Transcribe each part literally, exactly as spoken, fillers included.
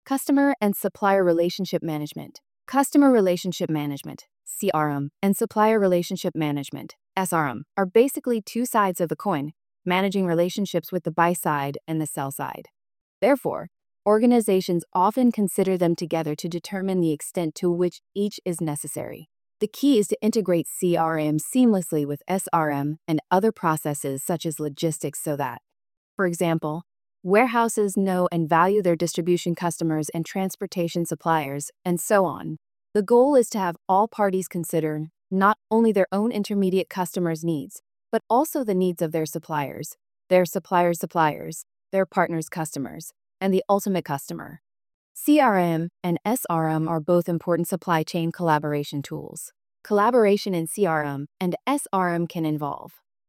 Customer and Supplier Relationship Management. Customer Relationship Management, C R M, and Supplier Relationship Management, S R M, are basically two sides of the coin, managing relationships with the buy side and the sell side. Therefore, organizations often consider them together to determine the extent to which each is necessary. The key is to integrate C R M seamlessly with S R M and other processes such as logistics so that, for example, warehouses know and value their distribution customers and transportation suppliers, and so on. The goal is to have all parties consider not only their own intermediate customers' needs, but also the needs of their suppliers, their suppliers' suppliers, their partners' customers, and the ultimate customer. C R M and S R M are both important supply chain collaboration tools. Collaboration in C R M and S R M can involve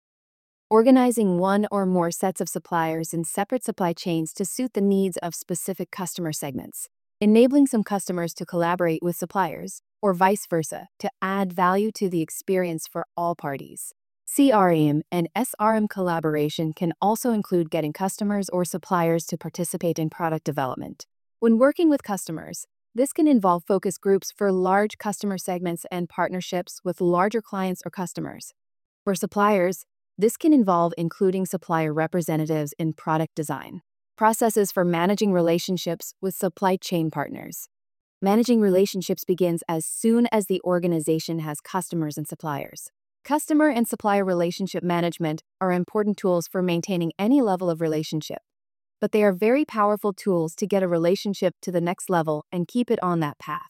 organizing one or more sets of suppliers in separate supply chains to suit the needs of specific customer segments, enabling some customers to collaborate with suppliers, or vice versa, to add value to the experience for all parties. C R M and S R M collaboration can also include getting customers or suppliers to participate in product development. When working with customers, this can involve focus groups for large customer segments and partnerships with larger clients or customers. For suppliers, this can involve including supplier representatives in product design. Processes for managing relationships with supply chain partners. Managing relationships begins as soon as the organization has customers and suppliers. Customer and supplier relationship management are important tools for maintaining any level of relationship, but they are very powerful tools to get a relationship to the next level and keep it on that path.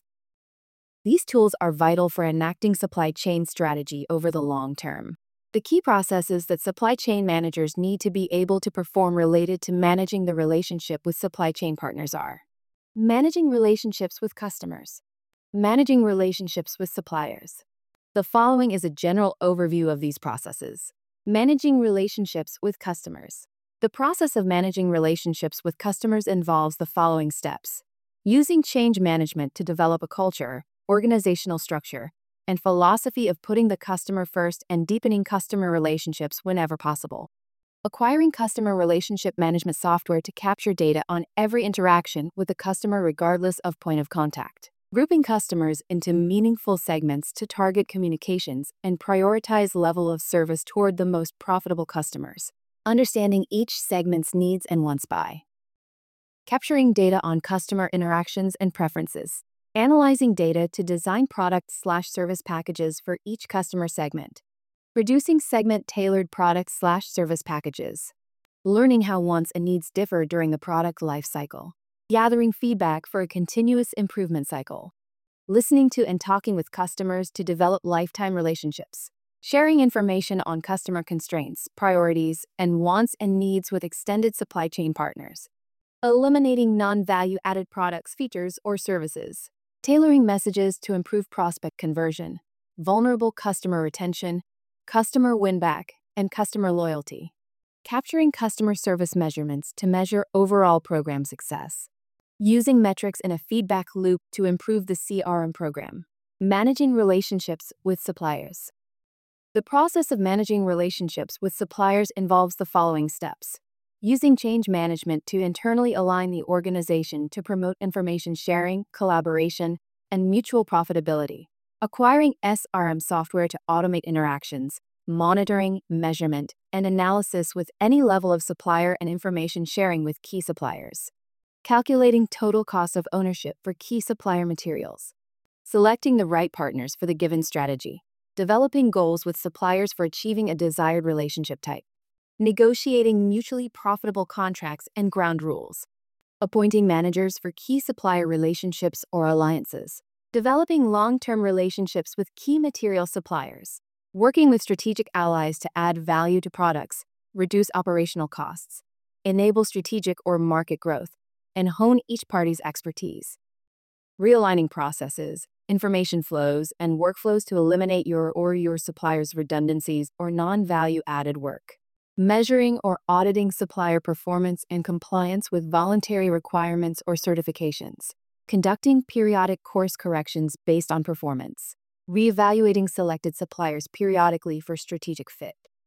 These tools are vital for enacting supply chain strategy over the long term. The key processes that supply chain managers need to be able to perform related to managing the relationship with supply chain partners are: managing relationships with customers, managing relationships with suppliers. The following is a general overview of these processes. Managing relationships with customers. The process of managing relationships with customers involves the following steps: using change management to develop a culture, organizational structure, and philosophy of putting the customer first and deepening customer relationships whenever possible. Acquiring customer relationship management software to capture data on every interaction with the customer regardless of point of contact. Grouping customers into meaningful segments to target communications and prioritize level of service toward the most profitable customers. Understanding each segment's needs and wants by capturing data on customer interactions and preferences. Analyzing data to design product/service packages for each customer segment. Producing segment-tailored product/service packages. Learning how wants and needs differ during the product life cycle. Gathering feedback for a continuous improvement cycle. Listening to and talking with customers to develop lifetime relationships. Sharing information on customer constraints, priorities, and wants and needs with extended supply chain partners. Eliminating non-value-added products, features, or services. Tailoring messages to improve prospect conversion, vulnerable customer retention, customer win-back, and customer loyalty. Capturing customer service measurements to measure overall program success. Using metrics in a feedback loop to improve the C R M program. Managing relationships with suppliers. The process of managing relationships with suppliers involves the following steps: using change management to internally align the organization to promote information sharing, collaboration, and mutual profitability. Acquiring S R M software to automate interactions, monitoring, measurement, and analysis with any level of supplier and information sharing with key suppliers. Calculating total cost of ownership for key supplier materials. Selecting the right partners for the given strategy. Developing goals with suppliers for achieving a desired relationship type. Negotiating mutually profitable contracts and ground rules. Appointing managers for key supplier relationships or alliances. Developing long-term relationships with key material suppliers. Working with strategic allies to add value to products, reduce operational costs, enable strategic or market growth, and hone each party's expertise. Realigning processes, information flows, and workflows to eliminate your or your supplier's redundancies or non-value-added work. Measuring or auditing supplier performance and compliance with voluntary requirements or certifications. Conducting periodic course corrections based on performance. Reevaluating selected suppliers periodically for strategic fit.